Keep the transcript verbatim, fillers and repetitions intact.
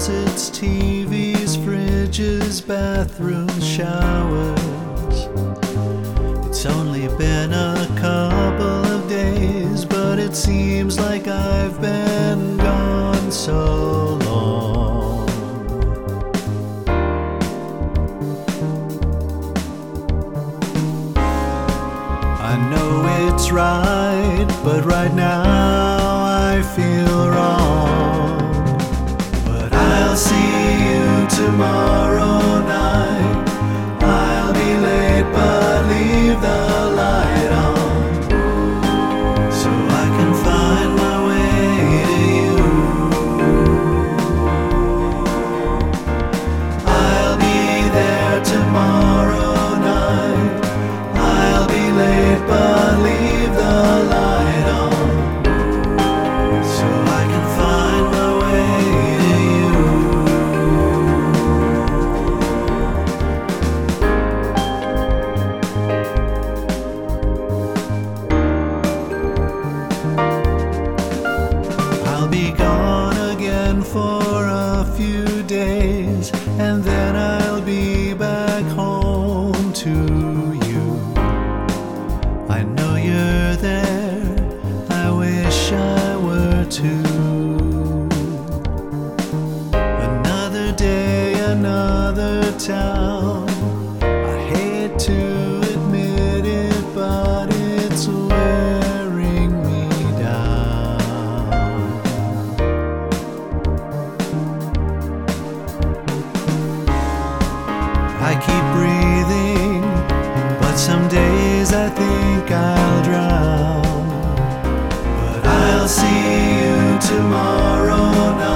closets, T Vs, fridges, bathrooms, showers. It's only been a couple of days, but it seems like I've been gone so long. I know it's right, but right now I feel wrong. But I'll see you tomorrow night. I'll be late, but leave the light on, so I can find my way to you. I'll be there tomorrow night. I'll be late, but leave the light on, so I can find my way to you. I'll be gone again for a few days, and then I'll be back home to you. I know you're there, I wish I were too. Another day, another town. I hate to admit it, but it's wearing me down. I keep breathing, but some days I think I'll drown. But I'll see you tomorrow night.